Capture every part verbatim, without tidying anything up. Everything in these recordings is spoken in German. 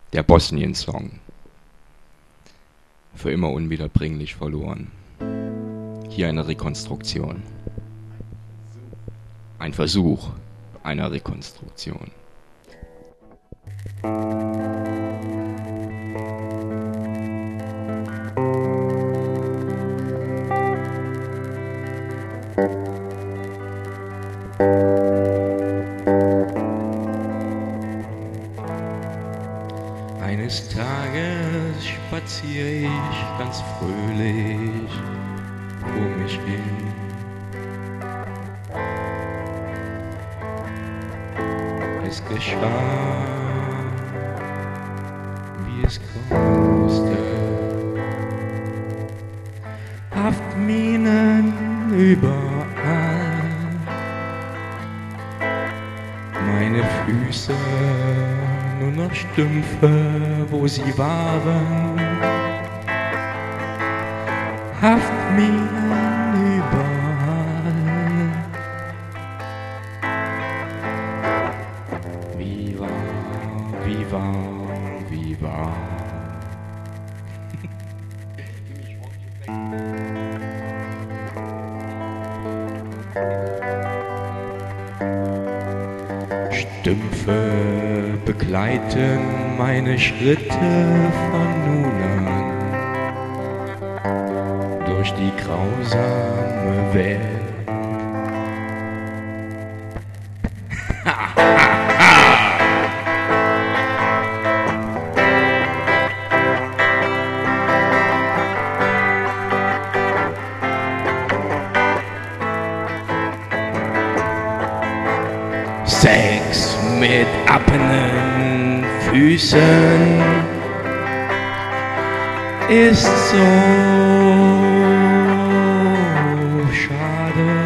Der Bosnien-Song. Für immer unwiederbringlich verloren. Hier eine Rekonstruktion. Ein Versuch einer Rekonstruktion. Eines Tages spaziere ich ganz fröhlich vor mich hin. Es geschah, wie es kommen musste. Haftminen überall, meine Füße nur noch Stümpfe, wo sie waren. Haftminen überall. Wie war, wie war, wie war. Stümpfe begleiten meine Schritte von nun an durch die grausame Welt. Sex mit abhängigen Füßen ist so schade.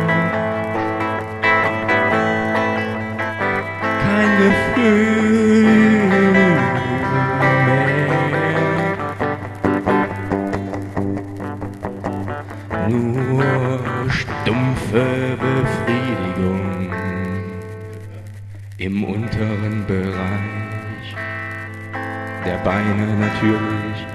Kein Gefühl mehr, nur stumpfe Befriedigung im unteren Bereich der Beine natürlich.